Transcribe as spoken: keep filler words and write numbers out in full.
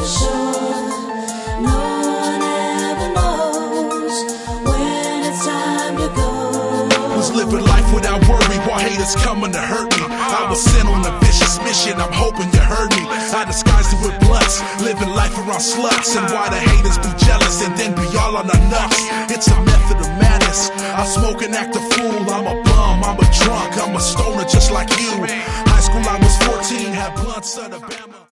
sure. No one ever knows when it's time to go. Was living life without worry while haters coming to hurt me. I was sent on a vicious mission, I'm hoping you heard me. I disguised it with blunts, living life around sluts. And why the haters be jealous and then be all on our nuts. It's a method of madness. I smoke and act a fool. I'm a bum, I'm a drunk, I'm a stoner just like you. High school I was fourteen, had blunts at Alabama.